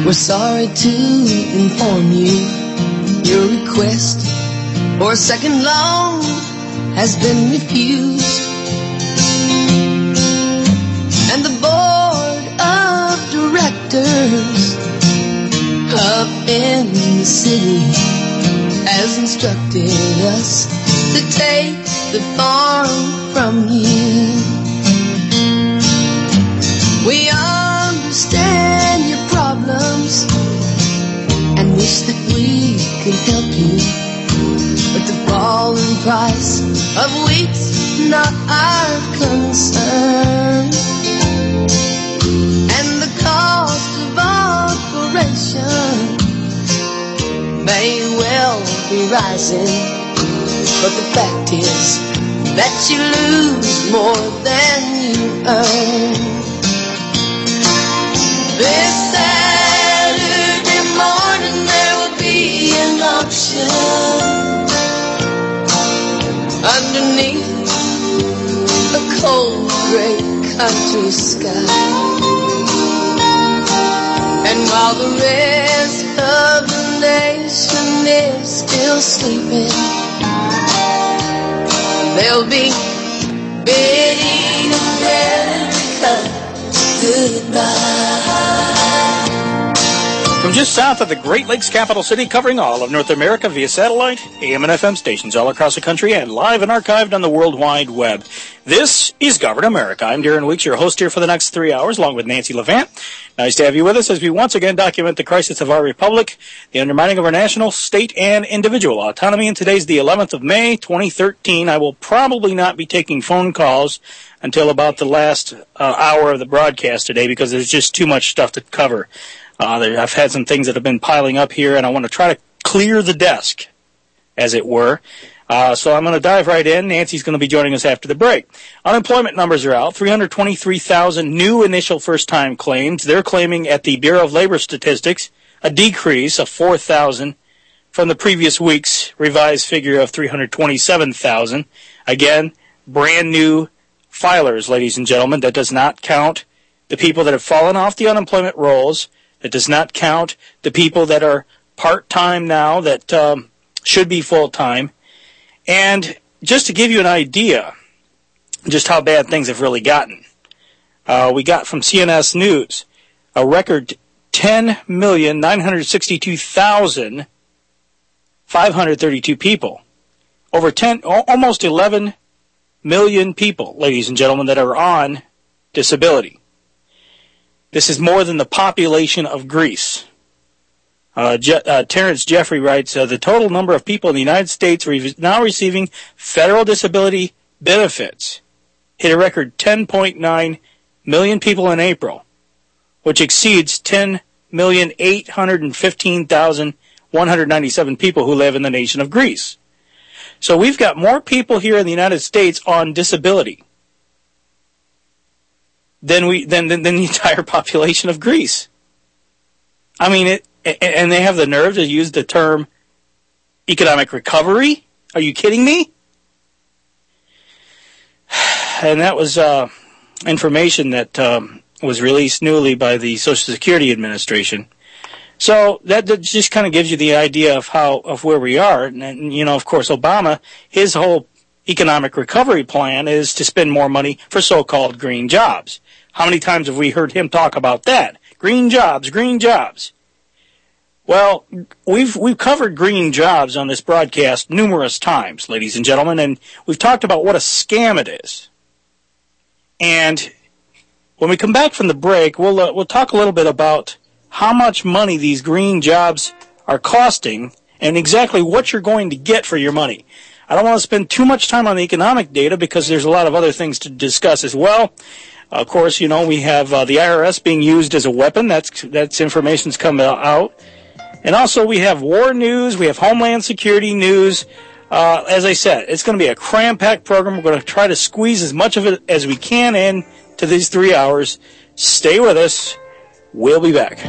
We're sorry to inform you your request for a second loan has been refused. And the board of directors up in the city has instructed us to take the farm from you. We understand your problems and wish that we could help you, but the falling price of wheat's not our concern, and the cost of operation may well be rising, but the fact is that you lose more than you earn. This Saturday morning there will be an auction underneath a cold gray country sky, and while the rest of the nation is still sleeping, they'll be bidding America goodbye. From just south of the Great Lakes capital city, covering all of North America via satellite, AM and FM stations all across the country, and live and archived on the World Wide Web. This is Govern America. I'm Darren Weeks, your host here for the next 3 hours, along with Nancy Levant. Nice to have you with us as we once again document the crisis of our republic, the undermining of our national, state, and individual autonomy. And today's the 11th of May, 2013. I will probably not be taking phone calls until about the last hour of the broadcast today because there's just too much stuff to cover. I've had some things that have been piling up here, and I want to try to clear the desk, as it were. So I'm going to dive right in. Nancy's going to be joining us after the break. Unemployment numbers are out. 323,000 new initial first-time claims. They're claiming at the Bureau of Labor Statistics a decrease of 4,000 from the previous week's revised figure of 327,000. Again, brand new filers, ladies and gentlemen. That does not count the people that have fallen off the unemployment rolls. It does not count the people that are part-time now that should be full-time. And just to give you an idea just how bad things have really gotten, we got from CNS News a record 10,962,532 people. Almost 11 million people, ladies and gentlemen, that are on disability. This is more than the population of Greece. Terrence Jeffrey writes, the total number of people in the United States now receiving federal disability benefits hit a record 10.9 million people in April, which exceeds 10,815,197 people who live in the nation of Greece. So we've got more people here in the United States on disability than the entire population of Greece. I mean, and they have the nerve to use the term economic recovery? Are you kidding me? And that was information that was released newly by the Social Security Administration. So that just kind of gives you the idea of where we are. And you know, of course, Obama, his whole economic recovery plan is to spend more money for so-called green jobs. How many times have we heard him talk about that? Green jobs, green jobs. Well, we've covered green jobs on this broadcast numerous times, ladies and gentlemen, and we've talked about what a scam it is. And when we come back from the break, we'll talk a little bit about how much money these green jobs are costing and exactly what you're going to get for your money. I don't want to spend too much time on the economic data because there's a lot of other things to discuss as well. Of course, you know, we have the IRS being used as a weapon. That's information's come out. And also we have war news. We have Homeland Security news. As I said, it's going to be a cram-packed program. We're going to try to squeeze as much of it as we can in to these 3 hours. Stay with us. We'll be back.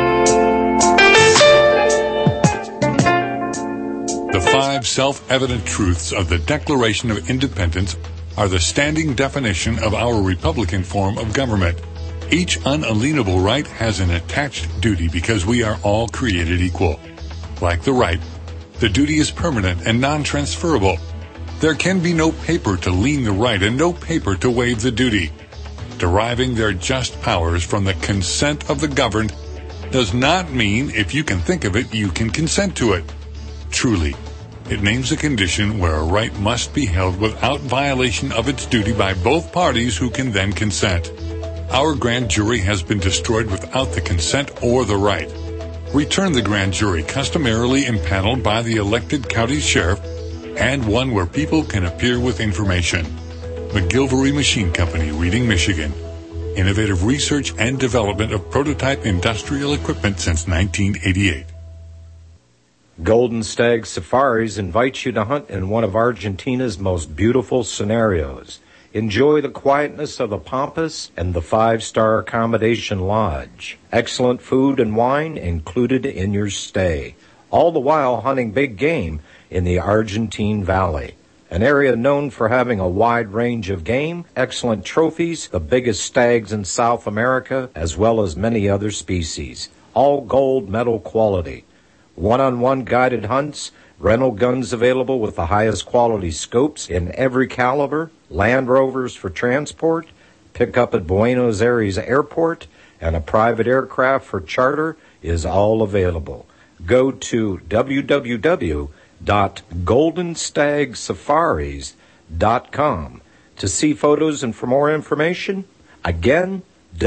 The 5 self-evident truths of the Declaration of Independence are the standing definition of our Republican form of government. Each unalienable right has an attached duty because we are all created equal. Like the right, the duty is permanent and non-transferable. There can be no paper to lien the right and no paper to waive the duty. Deriving their just powers from the consent of the governed does not mean if you can think of it, you can consent to it. Truly, it names a condition where a right must be held without violation of its duty by both parties who can then consent. Our grand jury has been destroyed without the consent or the right. Return the grand jury customarily impaneled by the elected county sheriff and one where people can appear with information. McGilvery Machine Company, Reading, Michigan. Innovative research and development of prototype industrial equipment since 1988. Golden Stag Safaris invites you to hunt in one of Argentina's most beautiful scenarios. Enjoy the quietness of the Pampas and the 5-star accommodation lodge. Excellent food and wine included in your stay. All the while hunting big game in the Argentine Valley, an area known for having a wide range of game, excellent trophies, the biggest stags in South America, as well as many other species. All gold medal quality. One-on-one guided hunts, rental guns available with the highest quality scopes in every caliber, Land Rovers for transport, pick up at Buenos Aires Airport, and a private aircraft for charter is all available. Go to www.goldenstagsafaris.com to see photos and for more information. Again,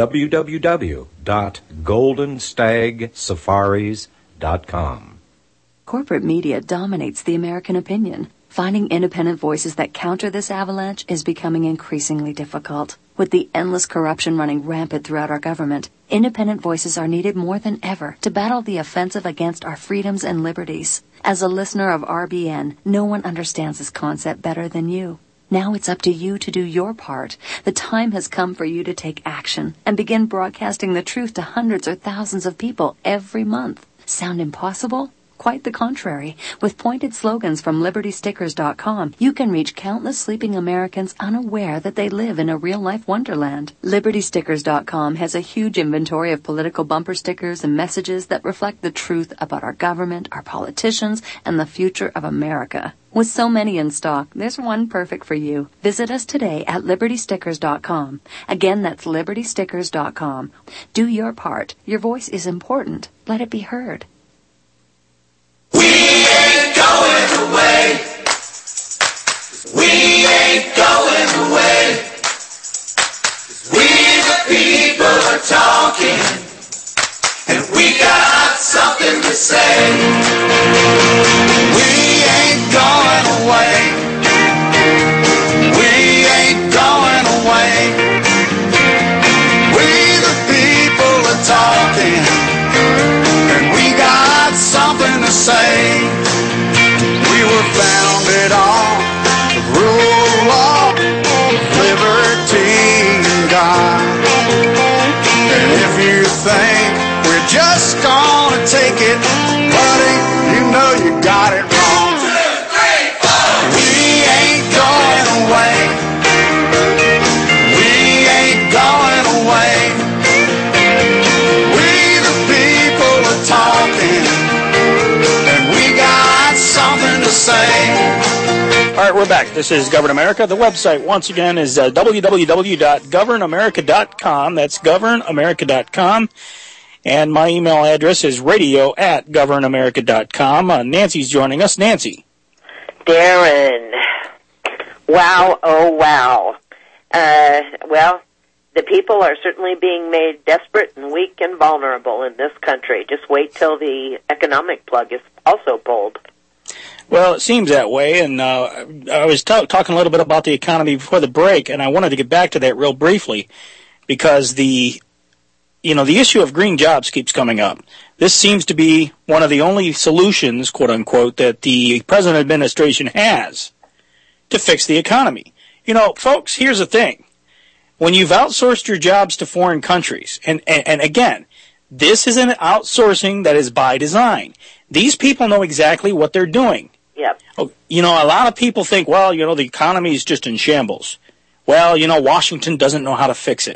www.goldenstagsafaris.com. Corporate media dominates the American opinion. Finding independent voices that counter this avalanche is becoming increasingly difficult. With the endless corruption running rampant throughout our government, independent voices are needed more than ever to battle the offensive against our freedoms and liberties. As a listener of RBN, no one understands this concept better than you. Now it's up to you to do your part. The time has come for you to take action and begin broadcasting the truth to hundreds or thousands of people every month. Sound impossible? Quite the contrary. With pointed slogans from LibertyStickers.com, you can reach countless sleeping Americans unaware that they live in a real-life wonderland. LibertyStickers.com has a huge inventory of political bumper stickers and messages that reflect the truth about our government, our politicians, and the future of America. With so many in stock, there's one perfect for you. Visit us today at LibertyStickers.com. Again, that's LibertyStickers.com. Do your part. Your voice is important. Let it be heard. We ain't going away. We ain't going away. We the people are talking, and we got something to say. We ain't going away. We ain't going away. We the people are talking, and we got something to say. We were founded on the rule of law, liberty, and God. And if you think we're just gonna take it, buddy, you know you got it wrong. 2, 3, 4. We ain't going away. We ain't going away. We the people are talking, and we got something to say. All right, we're back. This is Govern America. The website, once again, is www.governamerica.com. That's governamerica.com. And my email address is radio@governamerica.com. Nancy's joining us. Nancy. Darren. Wow, oh wow. Well, the people are certainly being made desperate and weak and vulnerable in this country. Just wait till the economic plug is also pulled. Well, it seems that way, and I was talking a little bit about the economy before the break, and I wanted to get back to that real briefly, because the issue of green jobs keeps coming up. This seems to be one of the only solutions, quote unquote, that the present administration has to fix the economy. You know, folks, here's the thing. When you've outsourced your jobs to foreign countries, and again, this is an outsourcing that is by design. These people know exactly what they're doing. Yep. You know, a lot of people think, well, the economy is just in shambles. Well, Washington doesn't know how to fix it.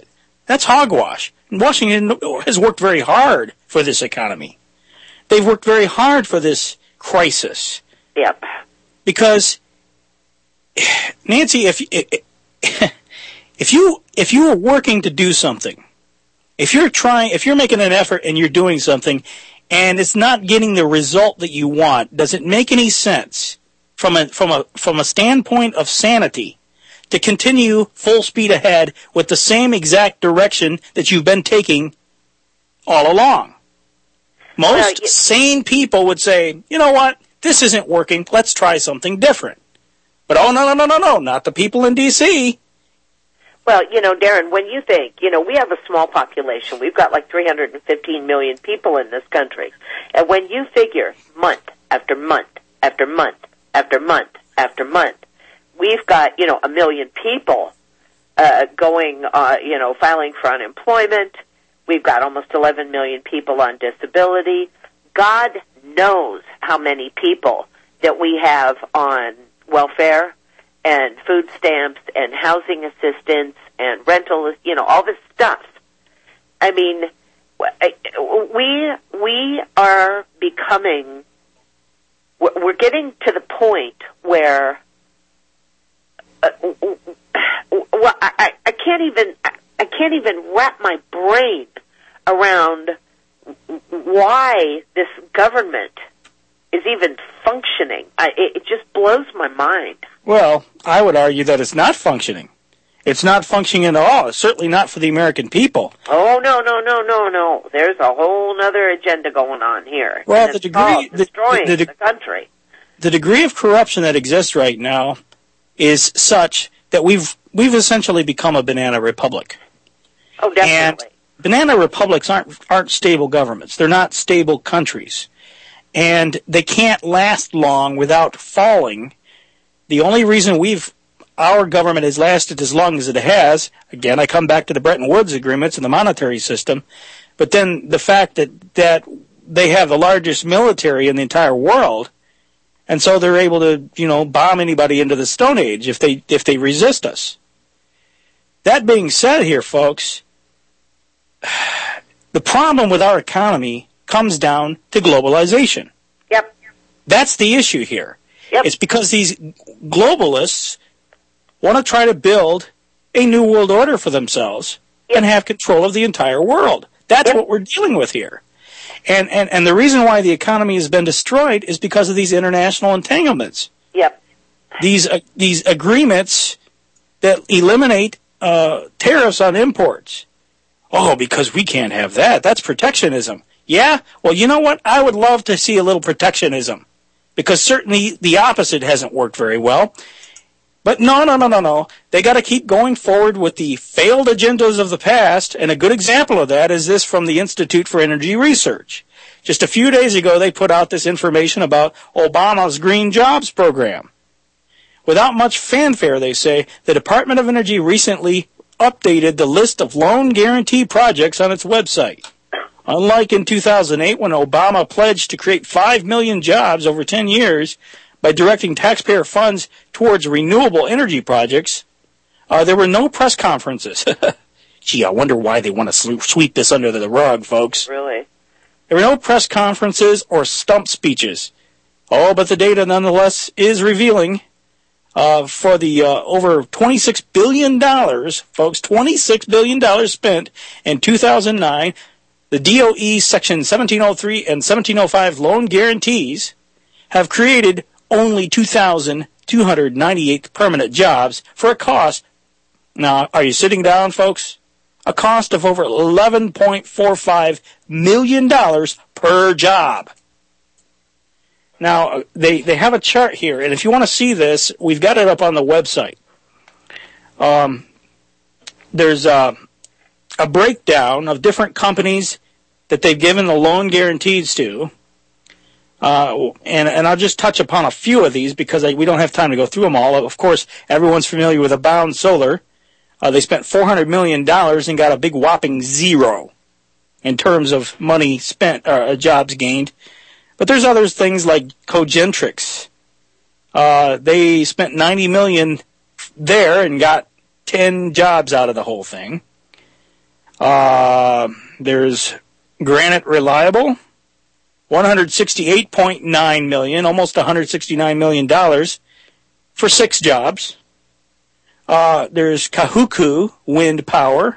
That's hogwash. And Washington has worked very hard for this economy. They've worked very hard for this crisis. Yep. Because, Nancy, if you are working to do something, if you're making an effort and you're doing something, and it's not getting the result that you want, does it make any sense from a standpoint of sanity to continue full speed ahead with the same exact direction that you've been taking all along? Most sane people would say, you know what, this isn't working, let's try something different. But no, not the people in D.C. Well, Darren, when you think, we have a small population. We've got like 315 million people in this country. And when you figure month after month after month after month after month, we've got, 1 million people filing for unemployment. We've got almost 11 million people on disability. God knows how many people that we have on welfare and food stamps and housing assistance and rental, all this stuff. I mean, we are becoming, we're getting to the point where, I can't even wrap my brain around why this government is even functioning. It just blows my mind. Well, I would argue that it's not functioning. It's not functioning at all. It's certainly not for the American people. Oh, no. There's a whole other agenda going on here. Well, destroying the country. The degree of corruption that exists right now is such that we've essentially become a banana republic. Oh, definitely. And banana republics aren't stable governments. They're not stable countries. And they can't last long without falling. The only reason our government has lasted as long as it has, again, I come back to the Bretton Woods agreements and the monetary system, but then the fact that they have the largest military in the entire world, and so they're able to, bomb anybody into the Stone Age if they resist us. That being said here, folks, the problem with our economy comes down to globalization. Yep. That's the issue here. Yep. It's because these globalists want to try to build a new world order for themselves and have control of the entire world. That's what we're dealing with here. And the reason why the economy has been destroyed is because of these international entanglements. Yep. These agreements that eliminate tariffs on imports. Oh, because we can't have that. That's protectionism. Yeah? Well, you know what? I would love to see a little protectionism, because certainly the opposite hasn't worked very well. But no. They got to keep going forward with the failed agendas of the past, and a good example of that is this from the Institute for Energy Research. Just a few days ago, they put out this information about Obama's Green Jobs program. Without much fanfare, they say, the Department of Energy recently updated the list of loan guarantee projects on its website. Unlike in 2008, when Obama pledged to create 5 million jobs over 10 years by directing taxpayer funds towards renewable energy projects, there were no press conferences. Gee, I wonder why they want to sweep this under the rug, folks. Really? There were no press conferences or stump speeches. Oh, but the data nonetheless is revealing for the over $26 billion, folks, $26 billion spent in 2009, the DOE Section 1703 and 1705 loan guarantees have created only 2,298 permanent jobs for a cost, now, are you sitting down, folks? A cost of over $11.45 million per job. Now, they have a chart here, and if you want to see this, we've got it up on the website. There's a breakdown of different companies that they've given the loan guarantees to. And I'll just touch upon a few of these because we don't have time to go through them all. Of course, everyone's familiar with Abound Solar. They spent $400 million and got a big whopping zero in terms of money spent, jobs gained. But there's other things like Cogentrix. They spent $90 million there and got 10 jobs out of the whole thing. There's Granite Reliable, $168.9 million, almost $169 million for 6 jobs. There's Kahuku Wind Power,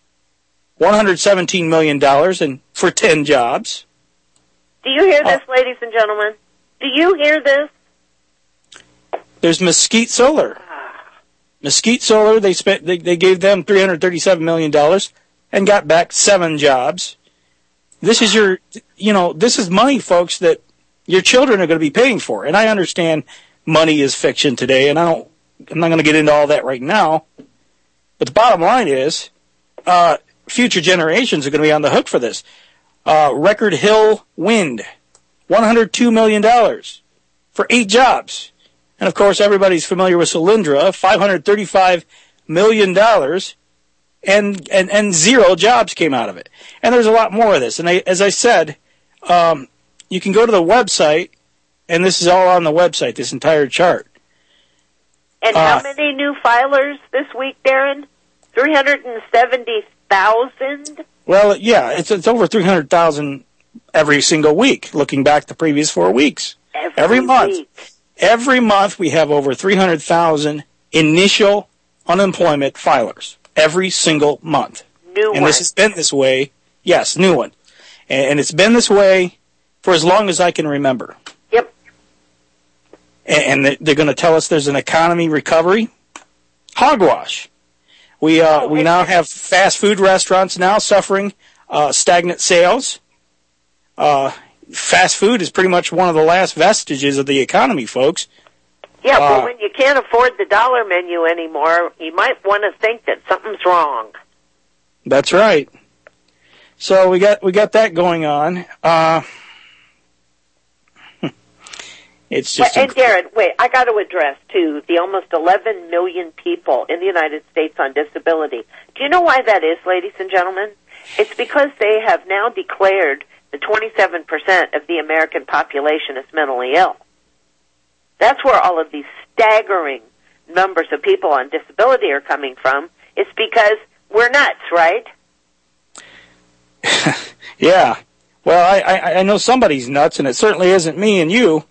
$117 million and for 10 jobs. Do you hear this, ladies and gentlemen? Do you hear this? There's Mesquite Solar. Mesquite Solar, they gave them $337 million and got back 7 jobs. This is this is money, folks, that your children are going to be paying for. And I understand money is fiction today, and I'm not going to get into all that right now. But the bottom line is, future generations are going to be on the hook for this. Record Hill Wind, $102 million for 8 jobs. And, of course, everybody's familiar with Solyndra, $535 million, and 0 jobs came out of it. And there's a lot more of this. And as I said, you can go to the website, and this is all on the website, this entire chart. And how many new filers this week, Darren? 370,000? Well, yeah, it's over 300,000 every single week, looking back the previous 4 weeks. Every month. Week. Every month we have over 300,000 initial unemployment filers. Every single month. New one. And this has been this way. Yes, new one. And it's been this way for as long as I can remember. Yep. And they're going to tell us there's an economy recovery. Hogwash. We now have fast food restaurants now suffering stagnant sales. Fast food is pretty much one of the last vestiges of the economy, folks. Yeah, but when you can't afford the dollar menu anymore, you might want to think that something's wrong. That's right. So we got that going on. It's just. And Darren, wait, I got to address too the almost 11 million people in the United States on disability. Do you know why that is, ladies and gentlemen? It's because they have now declared that 27% of the American population is mentally ill. That's where all of these staggering numbers of people on disability are coming from. It's because we're nuts, right? Yeah. Well, I know somebody's nuts, and it certainly isn't me and you,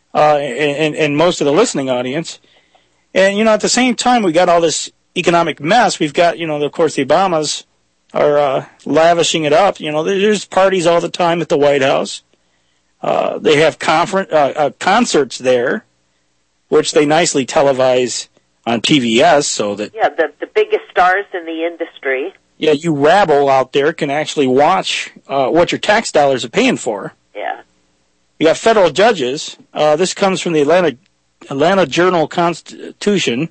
and most of the listening audience. And, at the same time, we got all this economic mess. We've got, of course, the Obamas are lavishing it up. There's parties all the time at the White House. They have concerts there, which they nicely televise on PBS so that... Yeah, the biggest stars in the industry. Yeah, you rabble out there can actually watch what your tax dollars are paying for. Yeah. You got federal judges. This comes from the Atlanta Journal-Constitution.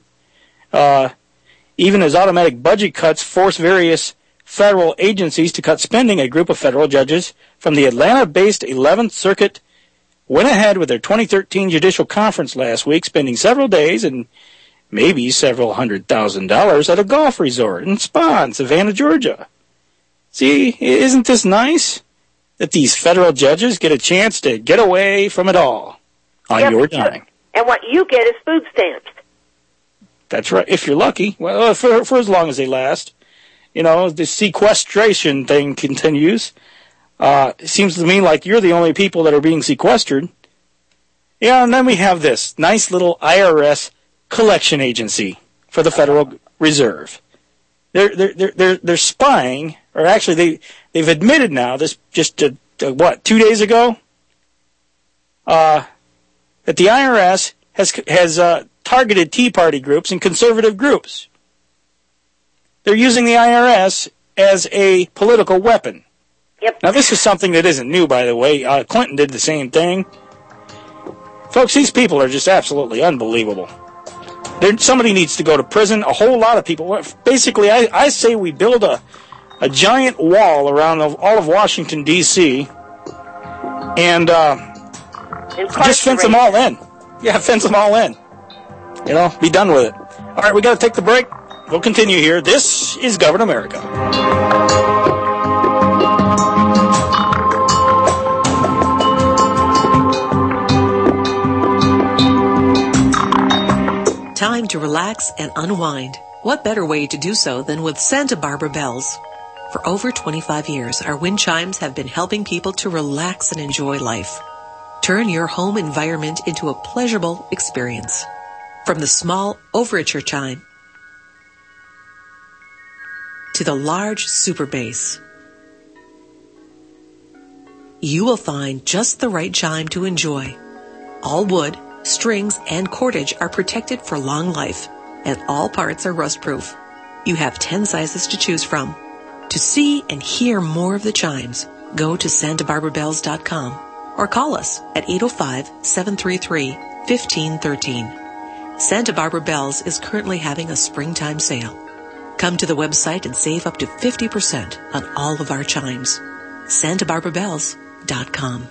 Even as automatic budget cuts force various federal agencies to cut spending, a group of federal judges from the Atlanta-based 11th Circuit went ahead with their 2013 judicial conference last week, spending several days and maybe several $100,000 at a golf resort in Spa in Savannah, Georgia. See, isn't this nice? That these federal judges get a chance to get away from it all on your dime. And what you get is food stamps. That's right, if you're lucky. Well, for as long as they last. The sequestration thing continues. It seems to me like you're the only people that are being sequestered. Yeah, and then we have this nice little IRS collection agency for the Federal Reserve. They're spying, or actually they've admitted now, this just 2 days ago, that the IRS has targeted Tea Party groups and conservative groups. They're using the IRS as a political weapon. Yep. Now, this is something that isn't new, by the way. Clinton did the same thing. Folks, these people are just absolutely unbelievable. Somebody needs to go to prison. A whole lot of people. Basically, I say we build a giant wall around all of Washington, D.C., and just fence them all in. Yeah, fence them all in. Be done with it. All right, we got to take the break. We'll continue here. This is Govern America. Time to relax and unwind. What better way to do so than with Santa Barbara bells? For over 25 years, our wind chimes have been helping people to relax and enjoy life. Turn your home environment into a pleasurable experience. From the small overture chime to the large super bass, you will find just the right chime to enjoy. All wood, strings, and cordage are protected for long life, and all parts are rust-proof. You have 10 sizes to choose from. To see and hear more of the chimes, go to SantaBarbaraBells.com or call us at 805-733-1513. Santa Barbara Bells is currently having a springtime sale. Come to the website and save up to 50% on all of our chimes. SantaBarbaraBells.com.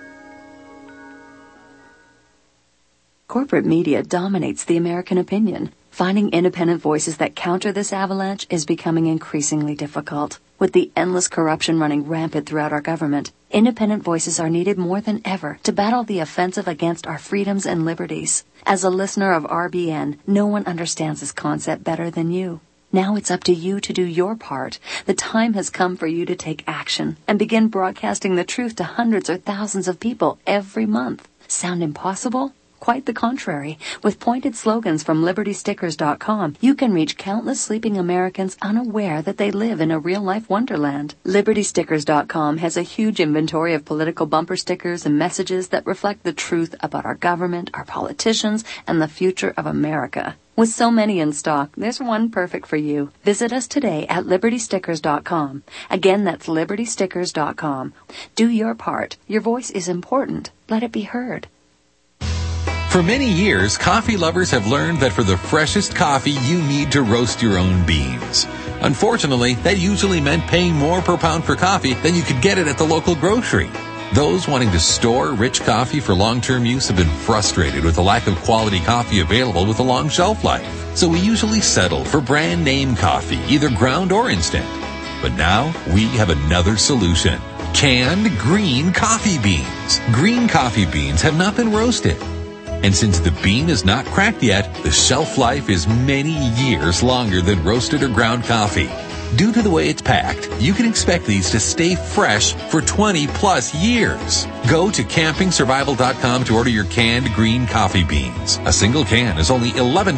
Corporate media dominates the American opinion. Finding independent voices that counter this avalanche is becoming increasingly difficult. With the endless corruption running rampant throughout our government, independent voices are needed more than ever to battle the offensive against our freedoms and liberties. As a listener of RBN, no one understands this concept better than you. Now it's up to you to do your part. The time has come for you to take action and begin broadcasting the truth to hundreds or thousands of people every month. Sound impossible? Quite the contrary. With pointed slogans from LibertyStickers.com, you can reach countless sleeping Americans unaware that they live in a real-life wonderland. LibertyStickers.com has a huge inventory of political bumper stickers and messages that reflect the truth about our government, our politicians, and the future of America. With so many in stock, there's one perfect for you. Visit us today at LibertyStickers.com. Again, that's LibertyStickers.com. Do your part. Your voice is important. Let it be heard. For many years, coffee lovers have learned that for the freshest coffee, you need to roast your own beans. Unfortunately, that usually meant paying more per pound for coffee than you could get it at the local grocery. Those wanting to store rich coffee for long-term use have been frustrated with the lack of quality coffee available with a long shelf life. So we usually settle for brand name coffee, either ground or instant. But now we have another solution. Canned green coffee beans. Green coffee beans have not been roasted. And since the bean is not cracked yet, the shelf life is many years longer than roasted or ground coffee. Due to the way it's packed, you can expect these to stay fresh for 20 plus years. Go to CampingSurvival.com to order your canned green coffee beans. A single can is only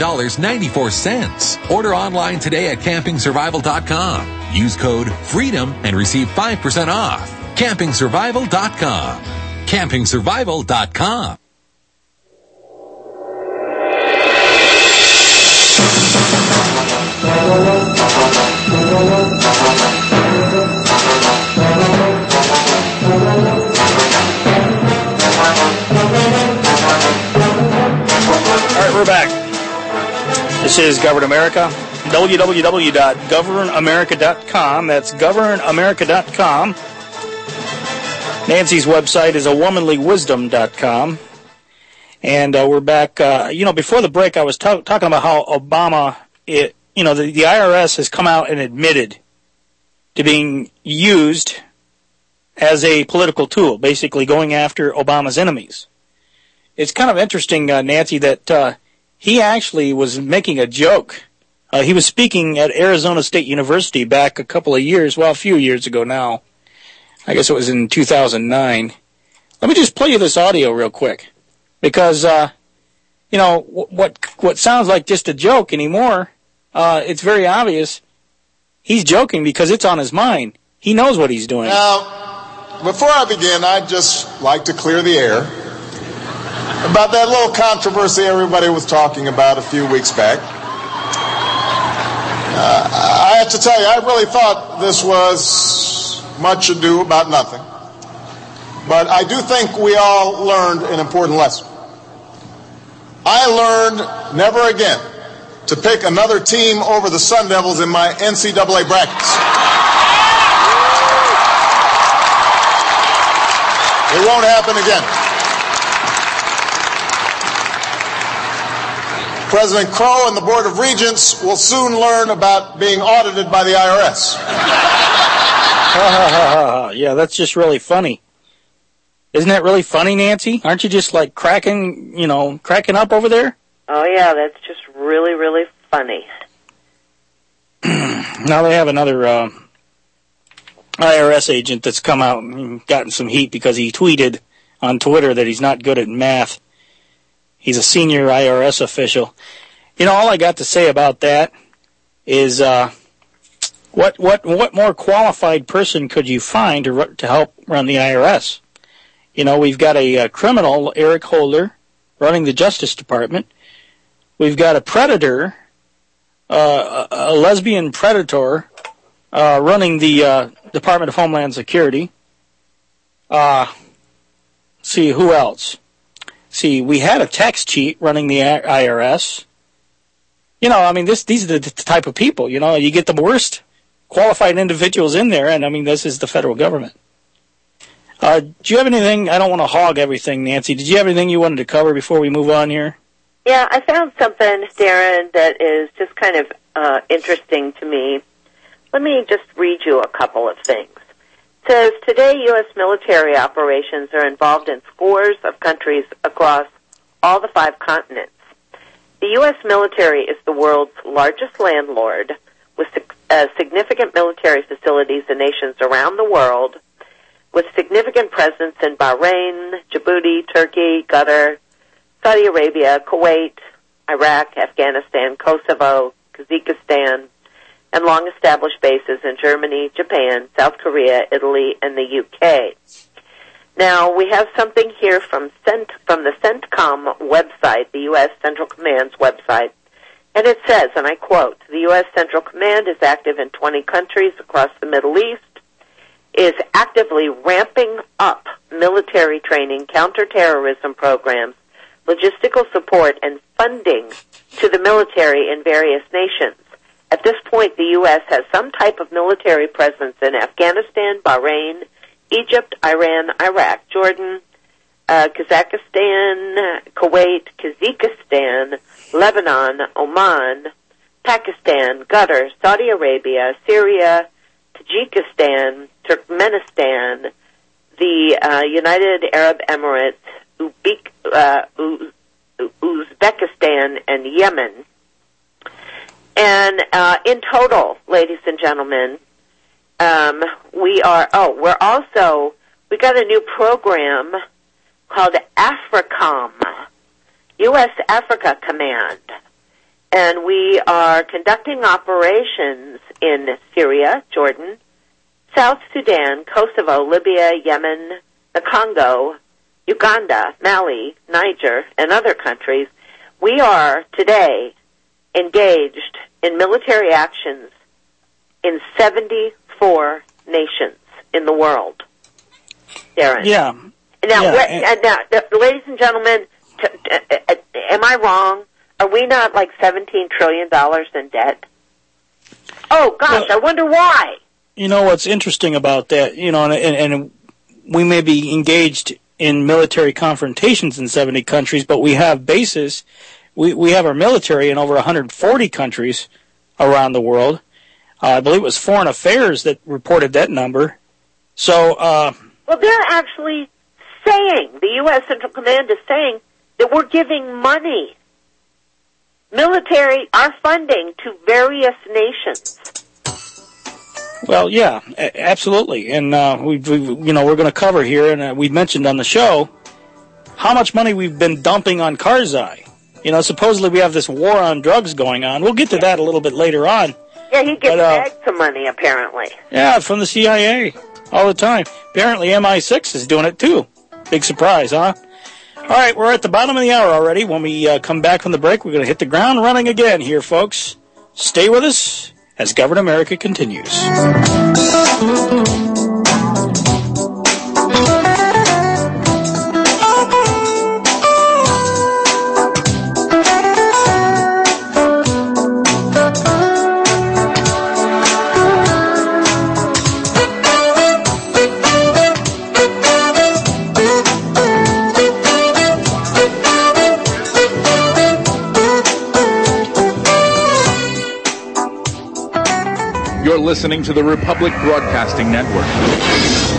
$11.94. Order online today at CampingSurvival.com. Use code FREEDOM and receive 5% off. CampingSurvival.com. CampingSurvival.com. We're back. This is Govern America. www.governamerica.com. That's governamerica.com. Nancy's website is awomanlywisdom.com. And we're back. Before the break, I was talking about how Obama, the IRS has come out and admitted to being used as a political tool, basically going after Obama's enemies. It's kind of interesting, Nancy, that he actually was making a joke. He was speaking at Arizona State University back a few years ago now. I guess it was in 2009. Let me just play you this audio real quick. Because, what sounds like just a joke anymore, it's very obvious he's joking because it's on his mind. He knows what he's doing. Now, before I begin, I'd just like to clear the air about that little controversy everybody was talking about a few weeks back. I have to tell you, I really thought this was much ado about nothing. But I do think we all learned an important lesson. I learned never again to pick another team over the Sun Devils in my NCAA brackets. It won't happen again. President Crow and the Board of Regents will soon learn about being audited by the IRS. Yeah, that's just really funny. Isn't that really funny, Nancy? Aren't you just like cracking up over there? Oh, yeah, that's just really, really funny. Now they have another IRS agent that's come out and gotten some heat because he tweeted on Twitter that he's not good at math. He's a senior IRS official. All I got to say about that is what more qualified person could you find to help run the IRS? We've got a criminal, Eric Holder, running the Justice Department. We've got a predator, a lesbian predator, running the Department of Homeland Security. See, who else? See, we had a tax cheat running the IRS. These are the type of people, you get the worst qualified individuals in there, and this is the federal government. Do you have anything? I don't want to hog everything, Nancy. Did you have anything you wanted to cover before we move on here? Yeah, I found something, Darren, that is just kind of interesting to me. Let me just read you a couple of things. It says, today U.S. military operations are involved in scores of countries across all the 5 continents. The U.S. military is the world's largest landlord, with significant military facilities in nations around the world, with significant presence in Bahrain, Djibouti, Turkey, Qatar, Saudi Arabia, Kuwait, Iraq, Afghanistan, Kosovo, Kazakhstan, and long-established bases in Germany, Japan, South Korea, Italy, and the UK. Now, we have something here from the CENTCOM website, the U.S. Central Command's website, and it says, and I quote, the U.S. Central Command is active in 20 countries across the Middle East, is actively ramping up military training, counterterrorism programs, logistical support, and funding to the military in various nations. At this point, the U.S. has some type of military presence in Afghanistan, Bahrain, Egypt, Iran, Iraq, Jordan, Kazakhstan, Kuwait, Kazakhstan, Lebanon, Oman, Pakistan, Qatar, Saudi Arabia, Syria, Tajikistan, Turkmenistan, the United Arab Emirates, Uzbekistan, and Yemen. And in total, ladies and gentlemen, we got a new program called AFRICOM, U.S. Africa Command. And we are conducting operations in Syria, Jordan, South Sudan, Kosovo, Libya, Yemen, the Congo, Uganda, Mali, Niger, and other countries. We are today engaged in military actions in 74 nations in the world. Darren. Yeah. Now, ladies and gentlemen, am I wrong? Are we not like $17 trillion in debt? Oh, gosh, I wonder why. What's interesting about that, and we may be engaged in military confrontations in 70 countries, but we have bases. We have our military in over 140 countries around the world. I believe it was Foreign Affairs that reported that number. So, well, they're actually saying, the U.S. Central Command is saying that we're giving money, our funding to various nations. Well, yeah, absolutely. And we're going to cover here, and we mentioned on the show how much money we've been dumping on Karzai. Supposedly we have this war on drugs going on. We'll get to that a little bit later on. Yeah, he gets bags of money, apparently. Yeah, from the CIA all the time. Apparently MI6 is doing it, too. Big surprise, huh? All right, we're at the bottom of the hour already. When we come back from the break, we're going to hit the ground running again here, folks. Stay with us as Govern America continues. You're listening to the Republic Broadcasting Network,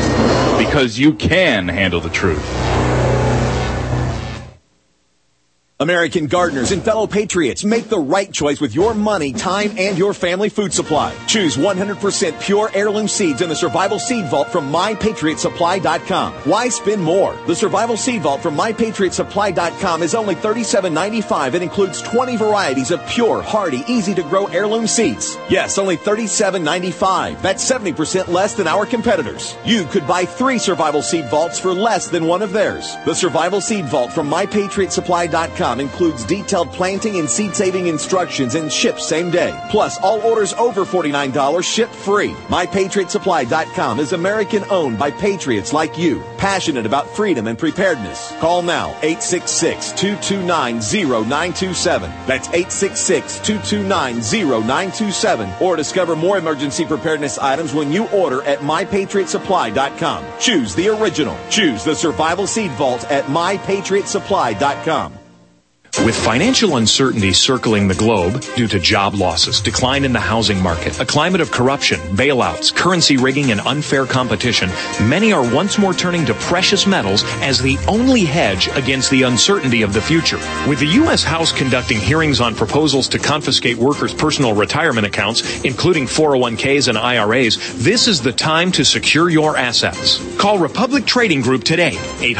because you can handle the truth. American gardeners and fellow patriots, make the right choice with your money, time, and your family food supply. Choose 100% pure heirloom seeds in the Survival Seed Vault from MyPatriotSupply.com. Why spend more? The Survival Seed Vault from MyPatriotSupply.com is only $37.95 and includes 20 varieties of pure, hardy, easy-to-grow heirloom seeds. Yes, only $37.95. That's 70% less than our competitors. You could buy 3 Survival Seed Vaults for less than one of theirs. The Survival Seed Vault from MyPatriotSupply.com includes detailed planting and seed-saving instructions and ships same day. Plus, all orders over $49 ship free. MyPatriotSupply.com is American-owned by patriots like you, passionate about freedom and preparedness. Call now, 866-229-0927. That's 866-229-0927. Or discover more emergency preparedness items when you order at MyPatriotSupply.com. Choose the original. Choose the Survival Seed Vault at MyPatriotSupply.com. With financial uncertainty circling the globe due to job losses, decline in the housing market, a climate of corruption, bailouts, currency rigging, and unfair competition, many are once more turning to precious metals as the only hedge against the uncertainty of the future. With the U.S. House conducting hearings on proposals to confiscate workers' personal retirement accounts, including 401ks and IRAs, this is the time to secure your assets. Call Republic Trading Group today,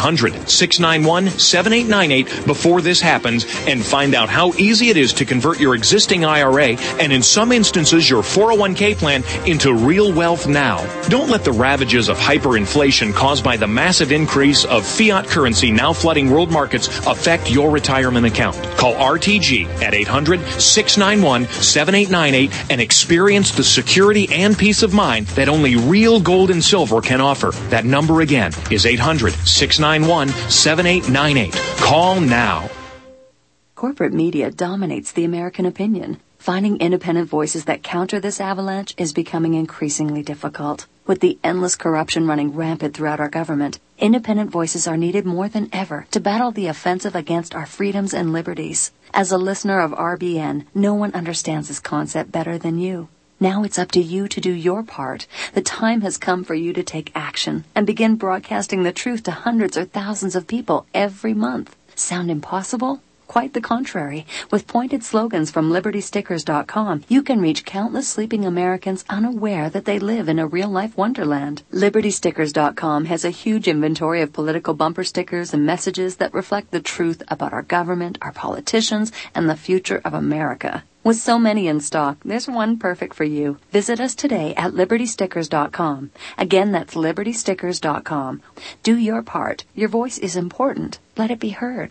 800-691-7898 before this happens, and find out how easy it is to convert your existing IRA and in some instances your 401k plan into real wealth now. Don't let the ravages of hyperinflation caused by the massive increase of fiat currency now flooding world markets affect your retirement account. Call RTG at 800-691-7898 and experience the security and peace of mind that only real gold and silver can offer. That number again is 800-691-7898. Call now. Corporate media dominates the American opinion. Finding independent voices that counter this avalanche is becoming increasingly difficult. With the endless corruption running rampant throughout our government, independent voices are needed more than ever to battle the offensive against our freedoms and liberties. As a listener of RBN, no one understands this concept better than you. Now it's up to you to do your part. The time has come for you to take action and begin broadcasting the truth to hundreds or thousands of people every month. Sound impossible? Quite the contrary. With pointed slogans from LibertyStickers.com, you can reach countless sleeping Americans unaware that they live in a real-life wonderland. LibertyStickers.com has a huge inventory of political bumper stickers and messages that reflect the truth about our government, our politicians, and the future of America. With so many in stock, there's one perfect for you. Visit us today at LibertyStickers.com. Again, that's LibertyStickers.com. Do your part. Your voice is important. Let it be heard.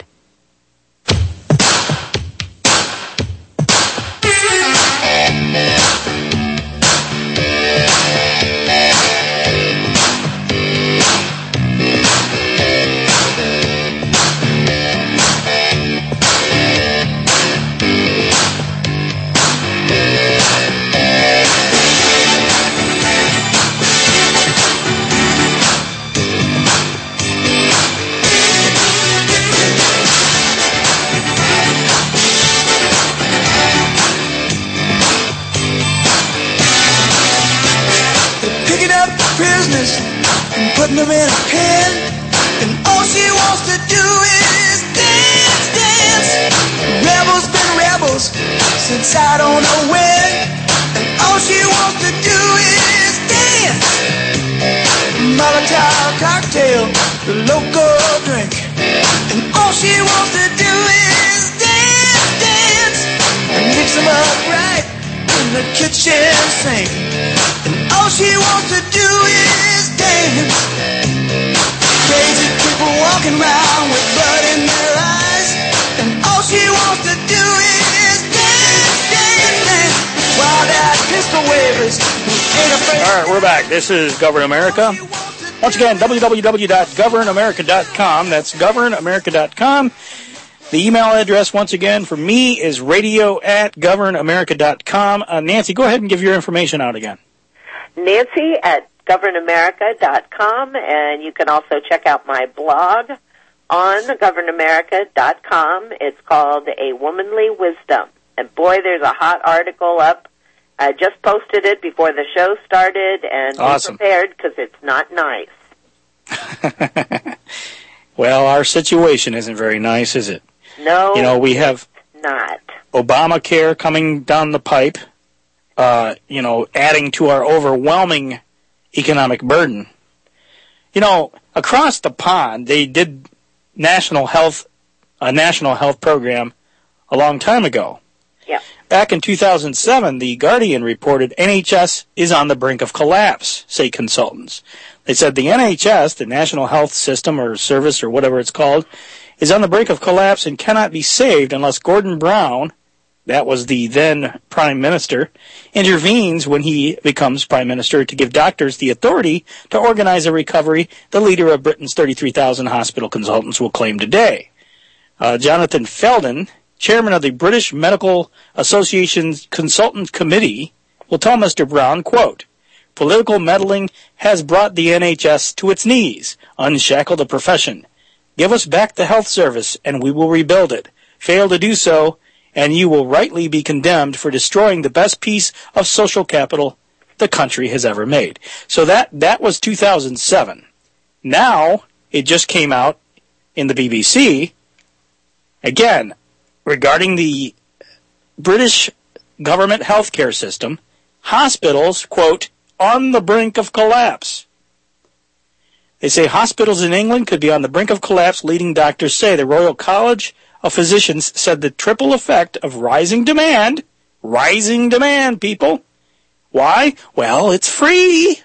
Prisoners and putting them in a pen, and all she wants to do is dance, dance. Rebels been rebels since I don't know when, and all she wants to do is dance. Molotov cocktail, the local drink, and all she wants to do is dance, dance, and mix them up right in the kitchen sink. And all she wants to do is dance. Crazy people walking around with blood in their eyes. And all she wants to do is dance, dance, dance. While that pistol wavers ain't afraid. All right, we're back. This is Govern America. Once again, www.governamerica.com. That's governamerica.com. The email address, once again, for me is radio@governamerica.com. Nancy, go ahead and give your information out again. Nancy at governamerica.com, and you can also check out my blog on governamerica.com. It's called A Womanly Wisdom. And boy, there's a hot article up. I just posted it before the show started, and awesome. Be prepared because it's not nice. Well, our situation isn't very nice, is it? No, You know, we have not. Obamacare coming down the pipe, you know, adding to our overwhelming economic burden. You know, across the pond, they did a national health program a long time ago. Yeah. Back in 2007, The Guardian reported NHS is on the brink of collapse, say consultants. They said the NHS, the National Health System or Service or whatever it's called, is on the brink of collapse and cannot be saved unless Gordon Brown, that was the then Prime Minister, intervenes when he becomes Prime Minister to give doctors the authority to organize a recovery the leader of Britain's 33,000 hospital consultants will claim today. Jonathan Felden, chairman of the British Medical Association's Consultant Committee, will tell Mr. Brown, quote, political meddling has brought the NHS to its knees. Unshackle the profession. Give us back the health service, and we will rebuild it. Fail to do so, and you will rightly be condemned for destroying the best piece of social capital the country has ever made. So that was 2007. Now, it just came out in the BBC, again, regarding the British government healthcare system, hospitals, quote, on the brink of collapse. They say hospitals in England could be on the brink of collapse, leading doctors say. The Royal College of Physicians said the triple effect of rising demand, people. Why? Well, it's free.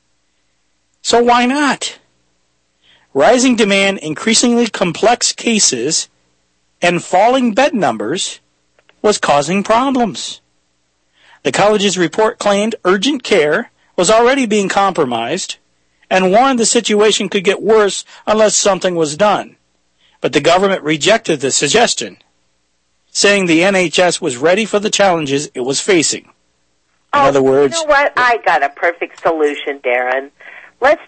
So why not? Rising demand, increasingly complex cases, and falling bed numbers was causing problems. The college's report claimed urgent care was already being compromised and warned the situation could get worse unless something was done. But the government rejected the suggestion, saying the NHS was ready for the challenges it was facing. In other words... You know what? I got a perfect solution, Darren. Let's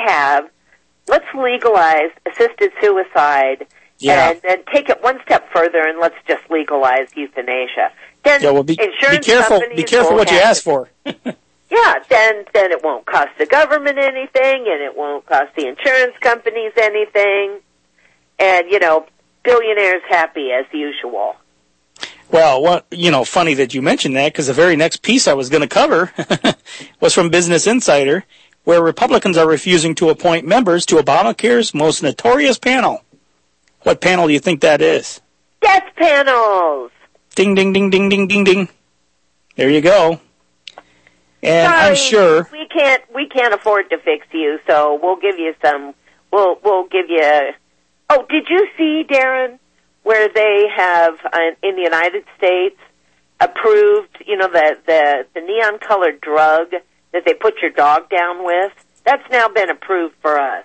legalize assisted suicide and then take it one step further and let's just legalize euthanasia. Then be careful what you ask for. Yeah, then it won't cost the government anything, and it won't cost the insurance companies anything, and, you know, billionaires happy as usual. Well, funny that you mentioned that, because the very next piece I was going to cover was from Business Insider, where Republicans are refusing to appoint members to Obamacare's most notorious panel. What panel do you think that is? Death panels! Ding, ding, ding, ding, ding, ding, ding. There you go. And Sorry, I'm sure we can't afford to fix you, so we'll give you some. We'll give you. Oh, did you see, Darren, where they have in the United States approved, you know, the neon colored drug that they put your dog down with? That's now been approved for us.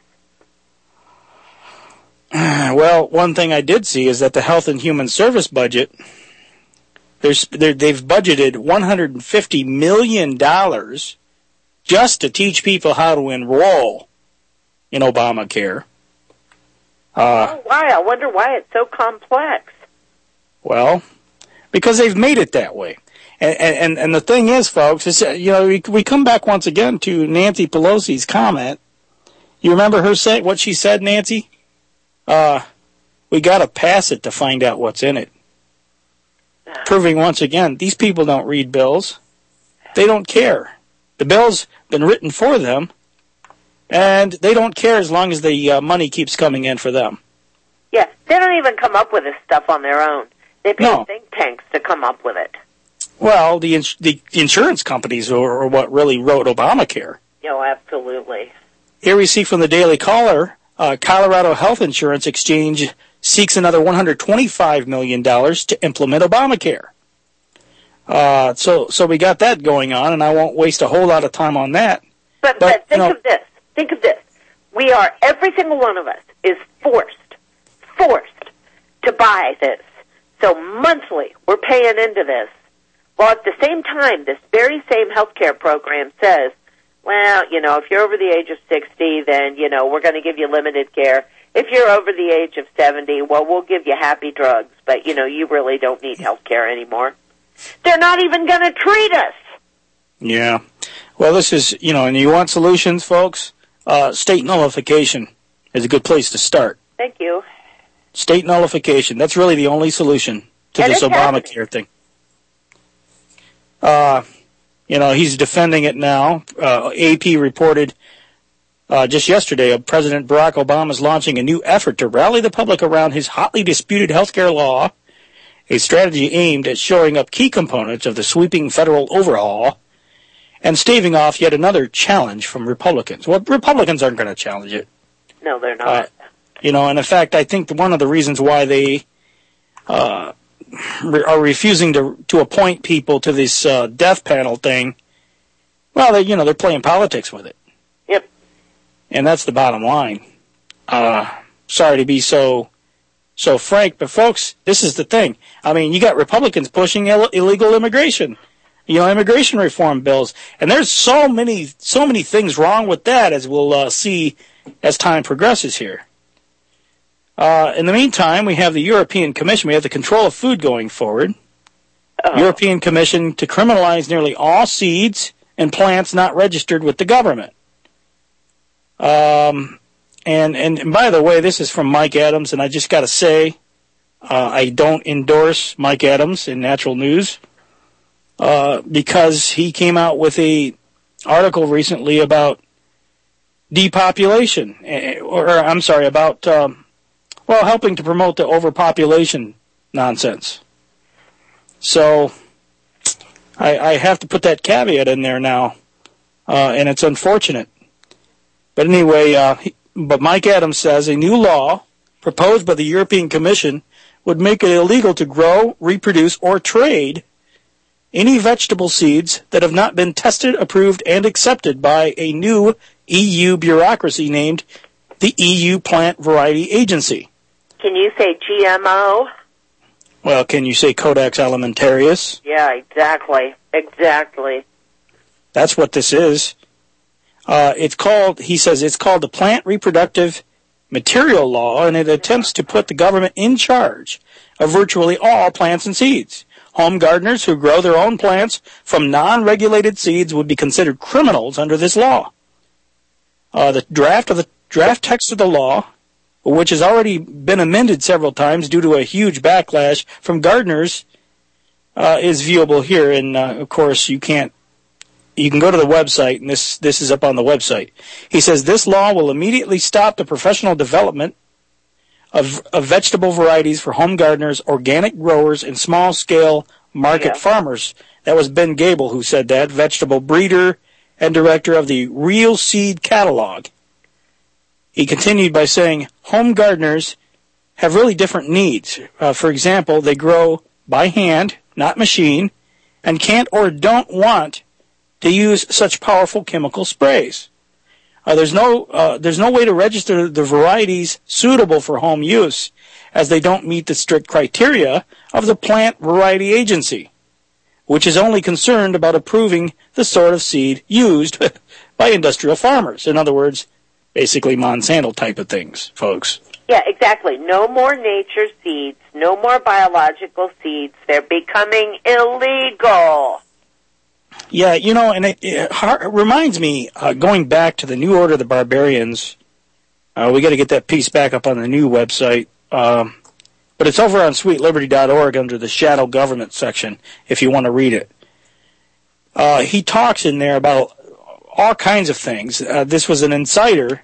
Well, one thing I did see is that the Health and Human Service budget, they've budgeted $150 million just to teach people how to enroll in Obamacare. Why? I wonder why it's so complex. Well, because they've made it that way. And the thing is, folks, is, we come back once again to Nancy Pelosi's comment. You remember her saying what she said, Nancy? We got to pass it to find out what's in it. Proving once again, these people don't read bills. They don't care. The bill's been written for them, and they don't care as long as the money keeps coming in for them. Yeah, they don't even come up with this stuff on their own. They pay think tanks to come up with it. Well, the insurance companies are what really wrote Obamacare. Oh, absolutely. Here we see from the Daily Caller, Colorado Health Insurance Exchange seeks another $125 million to implement Obamacare. So we got that going on, and I won't waste a whole lot of time on that. But think of this. Think of this. Every single one of us is forced to buy this. So monthly, we're paying into this. While at the same time, this very same healthcare program says, well, if you're over the age of 60, then, we're going to give you limited care. If you're over the age of 70, well, we'll give you happy drugs, but, you really don't need health care anymore. They're not even going to treat us. Yeah. Well, this is, and you want solutions, folks? State nullification is a good place to start. Thank you. State nullification. That's really the only solution to this Obamacare thing. He's defending it now. AP reported just yesterday, President Barack Obama is launching a new effort to rally the public around his hotly disputed health care law, a strategy aimed at shoring up key components of the sweeping federal overhaul and staving off yet another challenge from Republicans. Well, Republicans aren't going to challenge it. No, they're not. And in fact, I think one of the reasons why they are refusing to appoint people to this death panel thing, well, they're playing politics with it. Yep. And that's the bottom line. Sorry to be so frank, but folks, this is the thing. I mean, you got Republicans pushing illegal immigration, immigration reform bills, and there's so many things wrong with that, as we'll see as time progresses here. In the meantime, we have the European Commission. We have the control of food going forward. European Commission to criminalize nearly all seeds and plants not registered with the government. And by the way, this is from Mike Adams, and I just got to say, I don't endorse Mike Adams in Natural News because he came out with a article recently about depopulation, about helping to promote the overpopulation nonsense. So I have to put that caveat in there now, and it's unfortunate. But anyway, but Mike Adams says a new law proposed by the European Commission would make it illegal to grow, reproduce, or trade any vegetable seeds that have not been tested, approved, and accepted by a new EU bureaucracy named the EU Plant Variety Agency. Can you say GMO? Well, can you say Codex Alimentarius? Yeah, exactly. That's what this is. He says it's called the Plant Reproductive Material Law, and it attempts to put the government in charge of virtually all plants and seeds. Home gardeners who grow their own plants from non-regulated seeds would be considered criminals under this law. The draft text of the law, which has already been amended several times due to a huge backlash from gardeners, is viewable here. And of course, you can go to the website, and this is up on the website. He says this law will immediately stop the professional development of vegetable varieties for home gardeners, organic growers, and small-scale market farmers. That was Ben Gable who said that, vegetable breeder and director of the Real Seed Catalog. He continued by saying, home gardeners have really different needs. For example, they grow by hand, not machine, and can't or don't want to use such powerful chemical sprays. There's no way to register the varieties suitable for home use, as they don't meet the strict criteria of the Plant Variety Agency, which is only concerned about approving the sort of seed used by industrial farmers. In other words, basically Monsanto type of things, folks. Yeah, exactly. No more nature seeds, no more biological seeds. They're becoming illegal. Yeah, and it reminds me, going back to the New Order of the Barbarians, we got to get that piece back up on the new website, but it's over on sweetliberty.org under the Shadow Government section, if you want to read it. He talks in there about all kinds of things. This was an insider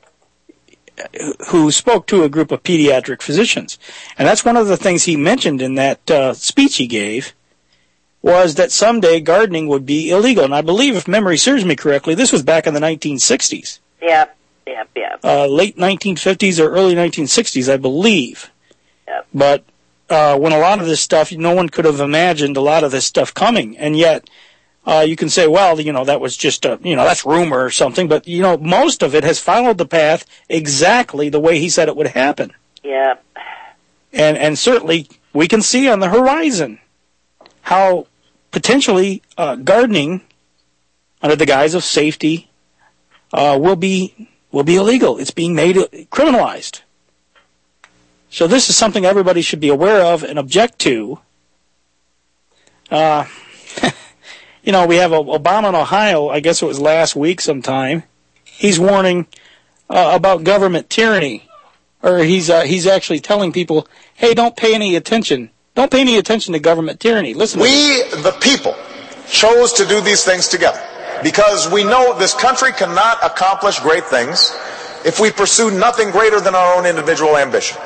who spoke to a group of pediatric physicians, and that's one of the things he mentioned in that speech he gave, was that someday gardening would be illegal. And I believe, if memory serves me correctly, this was back in the 1960s. Yep. Late 1950s or early 1960s, I believe. Yep. But when a lot of this stuff, no one could have imagined a lot of this stuff coming. And yet, you can say, well, that was just that's rumor or something. But, most of it has followed the path exactly the way he said it would happen. Yep. And certainly, we can see on the horizon how potentially gardening, under the guise of safety, will be illegal. It's being made criminalized. So this is something everybody should be aware of and object to. We have Obama in Ohio, I guess it was last week sometime. He's warning about government tyranny. Or he's actually telling people, hey, don't pay any attention. Don't pay any attention to government tyranny. Listen. We, the people, chose to do these things together because we know this country cannot accomplish great things if we pursue nothing greater than our own individual ambition.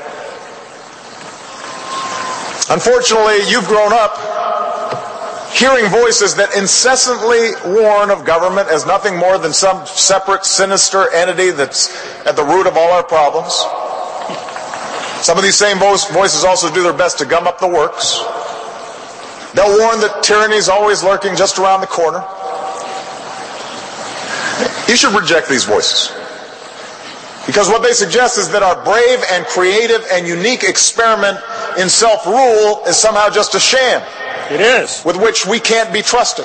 Unfortunately, you've grown up hearing voices that incessantly warn of government as nothing more than some separate, sinister entity that's at the root of all our problems. Some of these same voices also do their best to gum up the works. They'll warn that tyranny is always lurking just around the corner. You should reject these voices. Because what they suggest is that our brave and creative and unique experiment in self-rule is somehow just a sham. It is. With which we can't be trusted.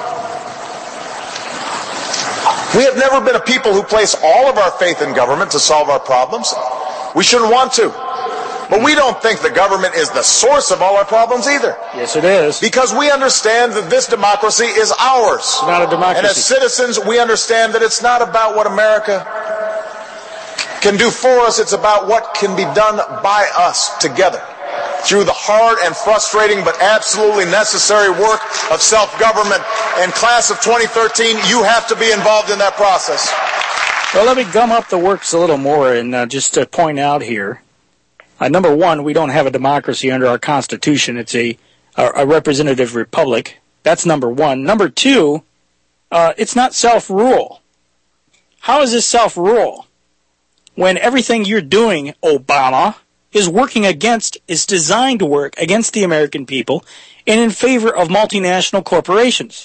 We have never been a people who place all of our faith in government to solve our problems. We shouldn't want to. But we don't think the government is the source of all our problems either. Yes, it is. Because we understand that this democracy is ours. It's not a democracy. And as citizens, we understand that it's not about what America can do for us. It's about what can be done by us together through the hard and frustrating but absolutely necessary work of self-government. And class of 2013, you have to be involved in that process. Well, let me gum up the works a little more and just to point out here. Number one, we don't have a democracy under our Constitution. It's a representative republic. That's number one. Number two, it's not self-rule. How is this self-rule? When everything you're doing, Obama, is designed to work against the American people and in favor of multinational corporations.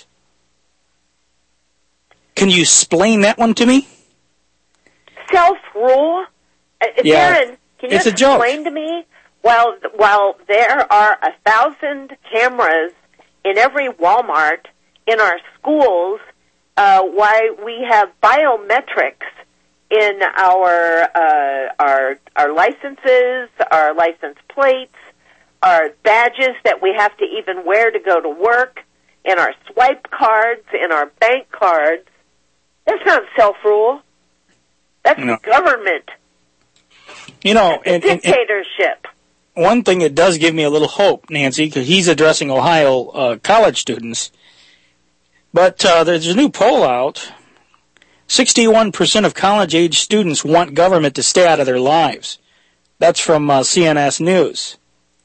Can you explain that one to me? Self-rule? Yeah. Darren, can you It's a joke. explain to me, while there are 1,000 cameras in every Walmart, in our schools, why we have biometrics in our licenses, our license plates, our badges that we have to even wear to go to work, in our swipe cards, in our bank cards? That's not self-rule. That's government. And dictatorship. One thing that does give me a little hope, Nancy, because he's addressing Ohio college students. But there's a new poll out. 61% of college-age students want government to stay out of their lives. That's from CNS News.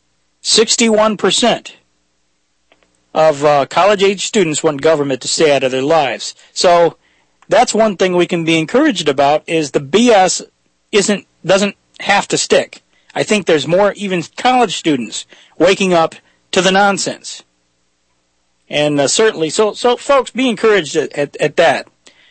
61% of college-age students want government to stay out of their lives. So that's one thing we can be encouraged about is the BS doesn't have to stick. I think there's more even college students waking up to the nonsense. And certainly, so folks, be encouraged at that.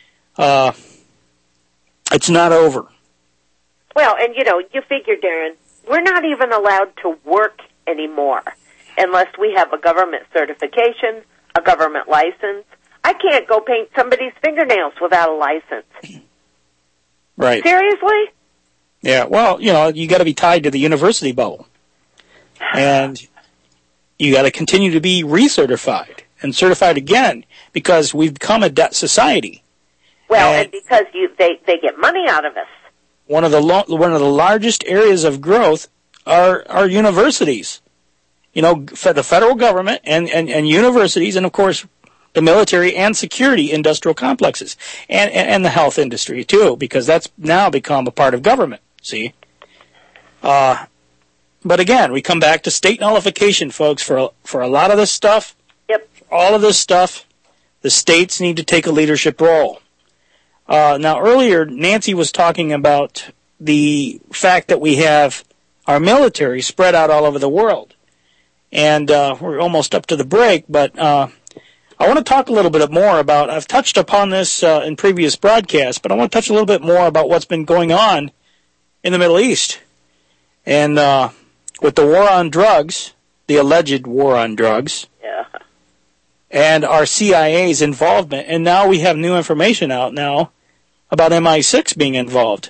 It's not over. Well, and you figure, Darren, we're not even allowed to work anymore unless we have a government certification, a government license. I can't go paint somebody's fingernails without a license. Right. Seriously? Yeah, well, you got to be tied to the university bubble. And you got to continue to be recertified and certified again because we've become a debt society. Well, and because they get money out of us. One of the largest areas of growth are universities. The federal government and universities, and of course the military and security industrial complexes, and the health industry too, because that's now become a part of government. See, but again, we come back to state nullification, folks. For a lot of this stuff, yep, all of this stuff, the states need to take a leadership role. Now, earlier, Nancy was talking about the fact that we have our military spread out all over the world. And we're almost up to the break, but I want to talk a little bit more about, I've touched upon this in previous broadcasts, but I want to touch a little bit more about what's been going on in the Middle East. And with the war on drugs, the alleged war on drugs, yeah, and our CIA's involvement, and now we have new information out now about MI6 being involved.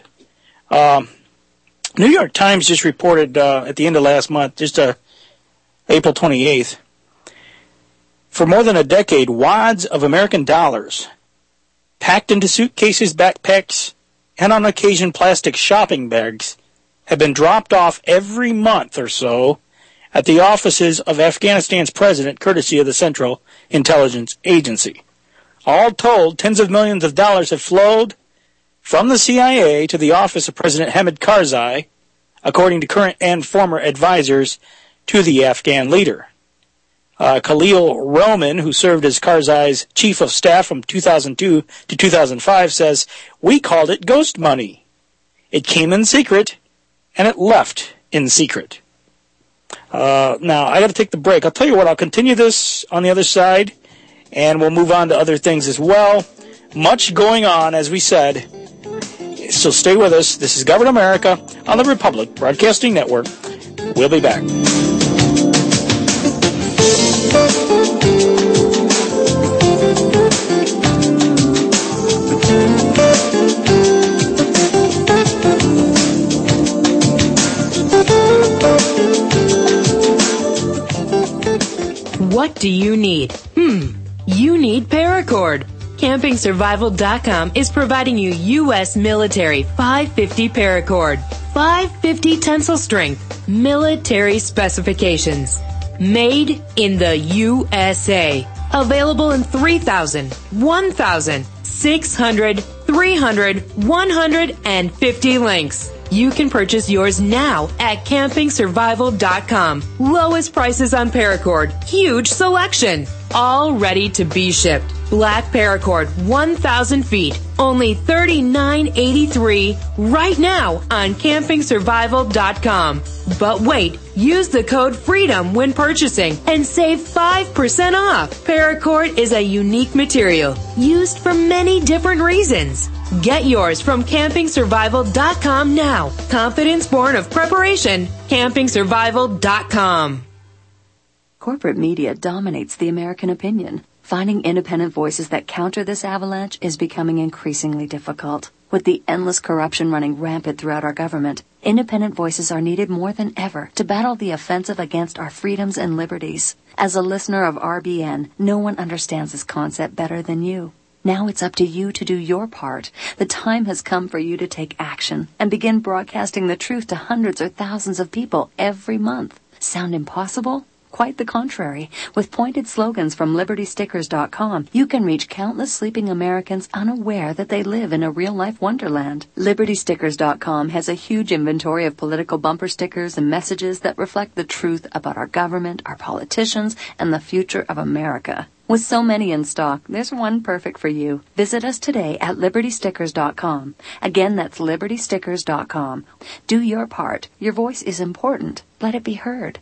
New York Times just reported at the end of last month, just April 28th, for more than a decade, wads of American dollars packed into suitcases, backpacks, and on occasion plastic shopping bags have been dropped off every month or so at the offices of Afghanistan's president, courtesy of the Central Intelligence Agency. All told, tens of millions of dollars have flowed from the CIA to the office of President Hamid Karzai, according to current and former advisors to the Afghan leader. Khalil Roman, who served as Karzai's chief of staff from 2002 to 2005, says, "We called it ghost money. It came in secret, and it left in secret." Now, I got to take the break. I'll tell you what, I'll continue this on the other side, and we'll move on to other things as well. Much going on, as we said. So stay with us. This is Govern America on the Republic Broadcasting Network. We'll be back. What do you need? You need Paracord. CampingSurvival.com is providing you U.S. military 550 Paracord. 550 tensile strength. Military specifications. Made in the USA. Available in 3,000, 1,000, 600, 300, 150 links. You can purchase yours now at CampingSurvival.com. Lowest prices on Paracord. Huge selection. All ready to be shipped. Black Paracord, 1,000 feet. Only $39.83 right now on CampingSurvival.com. But wait, use the code FREEDOM when purchasing and save 5% off. Paracord is a unique material used for many different reasons. Get yours from CampingSurvival.com now. Confidence born of preparation. CampingSurvival.com. Corporate media dominates the American opinion. Finding independent voices that counter this avalanche is becoming increasingly difficult. With the endless corruption running rampant throughout our government, independent voices are needed more than ever to battle the offensive against our freedoms and liberties. As a listener of RBN, no one understands this concept better than you. Now it's up to you to do your part. The time has come for you to take action and begin broadcasting the truth to hundreds or thousands of people every month. Sound impossible? Quite the contrary. With pointed slogans from LibertyStickers.com, you can reach countless sleeping Americans unaware that they live in a real-life wonderland. LibertyStickers.com has a huge inventory of political bumper stickers and messages that reflect the truth about our government, our politicians, and the future of America. With so many in stock, there's one perfect for you. Visit us today at LibertyStickers.com. Again, that's LibertyStickers.com. Do your part. Your voice is important. Let it be heard.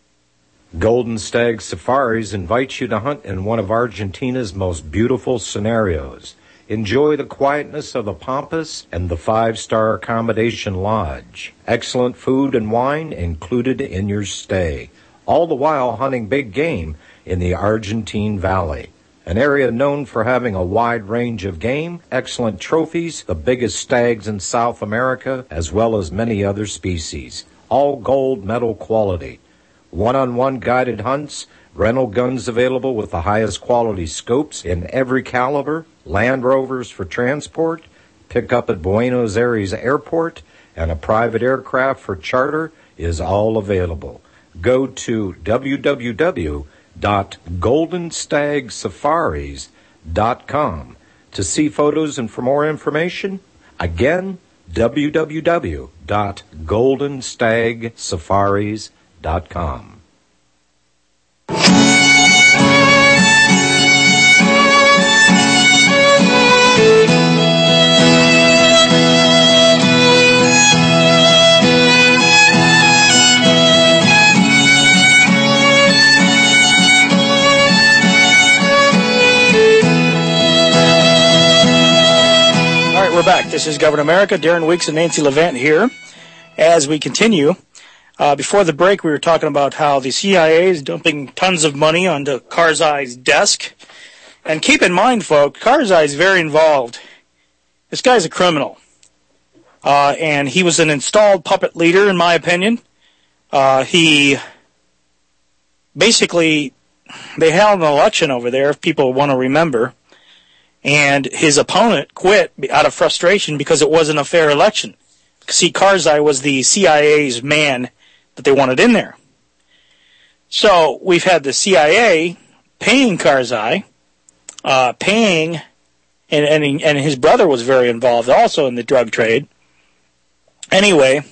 Golden Stag Safaris invites you to hunt in one of Argentina's most beautiful scenarios. Enjoy the quietness of the Pampas and the 5-star accommodation lodge. Excellent food and wine included in your stay. All the while hunting big game in the Argentine Valley, an area known for having a wide range of game, excellent trophies, the biggest stags in South America, as well as many other species. All gold medal quality. One-on-one guided hunts, rental guns available with the highest quality scopes in every caliber, Land Rovers for transport, pick up at Buenos Aires Airport, and a private aircraft for charter is all available. Go to www.goldenstagsafaris.com to see photos and for more information. Again, www.goldenstagsafaris.com. All right, we're back. This is Govern America. Darren Weeks and Nancy Levant here. As we continue, before the break, we were talking about how the CIA is dumping tons of money onto Karzai's desk. And keep in mind, folks, Karzai is very involved. This guy's a criminal. And he was an installed puppet leader, in my opinion. He basically, they held an election over there, if people want to remember. And his opponent quit out of frustration because it wasn't a fair election. See, Karzai was the CIA's man that they wanted in there. So we've had the CIA paying Karzai, and his brother was very involved also in the drug trade. Anyway,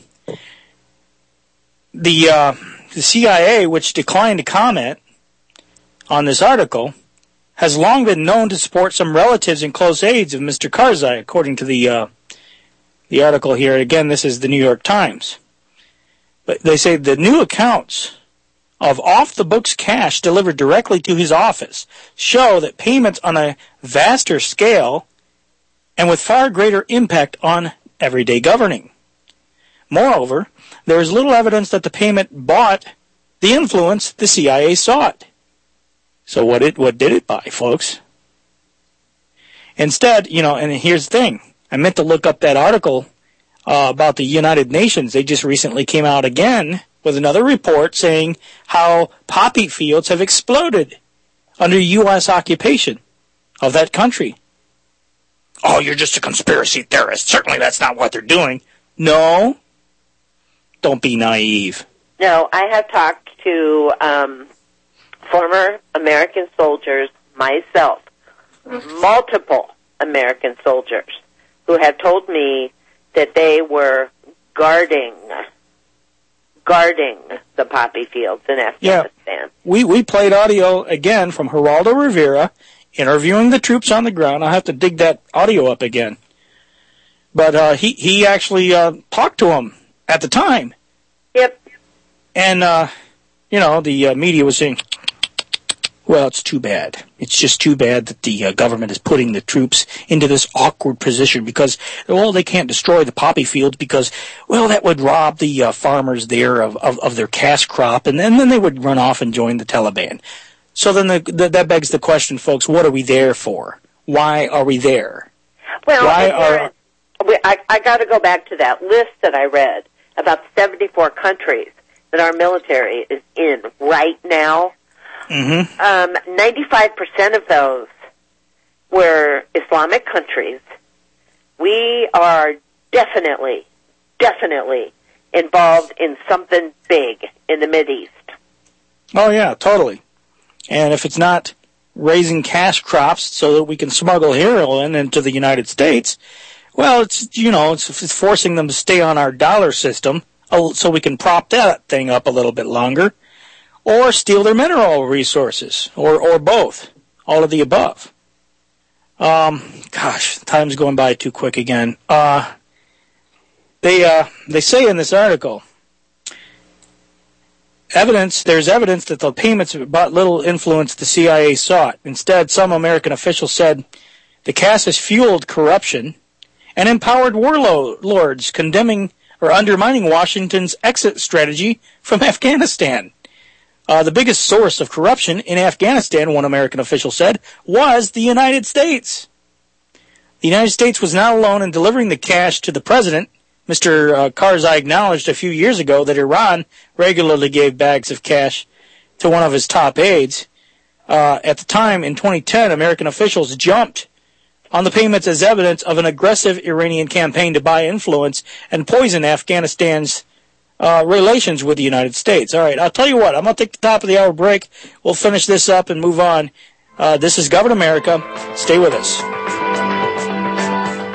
the CIA, which declined to comment on this article, has long been known to support some relatives and close aides of Mr. Karzai, according to the article here. Again, this is the New York Times. But they say the new accounts of off-the-books cash delivered directly to his office show that payments on a vaster scale and with far greater impact on everyday governing. Moreover, there is little evidence that the payment bought the influence the CIA sought. So what did it buy, folks? Instead, and here's the thing. I meant to look up that article about the United Nations. They just recently came out again with another report saying how poppy fields have exploded under U.S. occupation of that country. Oh, you're just a conspiracy theorist. Certainly that's not what they're doing. No. Don't be naive. No, I have talked to former American soldiers myself, multiple American soldiers, who have told me that they were guarding the poppy fields in Afghanistan. Yeah. We played audio again from Geraldo Rivera interviewing the troops on the ground. I'll have to dig that audio up again. But he actually talked to them at the time. Yep. And, the media was saying, well, it's too bad. It's just too bad that the government is putting the troops into this awkward position because, well, they can't destroy the poppy fields because, well, that would rob the farmers there of their cash crop, and then they would run off and join the Taliban. So then that begs the question, folks, what are we there for? Why are we there? Well, I got to go back to that list that I read about 74 countries that our military is in right now. 95% of those were Islamic countries. We are definitely involved in something big in the Mideast. Oh, yeah, totally. And if it's not raising cash crops so that we can smuggle heroin into the United States, well, it's forcing them to stay on our dollar system so we can prop that thing up a little bit longer. Or steal their mineral resources, or both, all of the above. Time's going by too quick again. They say in this article, there's evidence that the payments brought little influence the CIA sought. Instead, some American officials said the cash has fueled corruption and empowered warlords, condemning or undermining Washington's exit strategy from Afghanistan. The biggest source of corruption in Afghanistan, one American official said, was the United States. The United States was not alone in delivering the cash to the president. Mr. Karzai acknowledged a few years ago that Iran regularly gave bags of cash to one of his top aides. At the time, in 2010, American officials jumped on the payments as evidence of an aggressive Iranian campaign to buy influence and poison Afghanistan's relations with the United States. All right, I'll tell you what. I'm going to take the top of the hour break. We'll finish this up and move on. This is Govern America. Stay with us.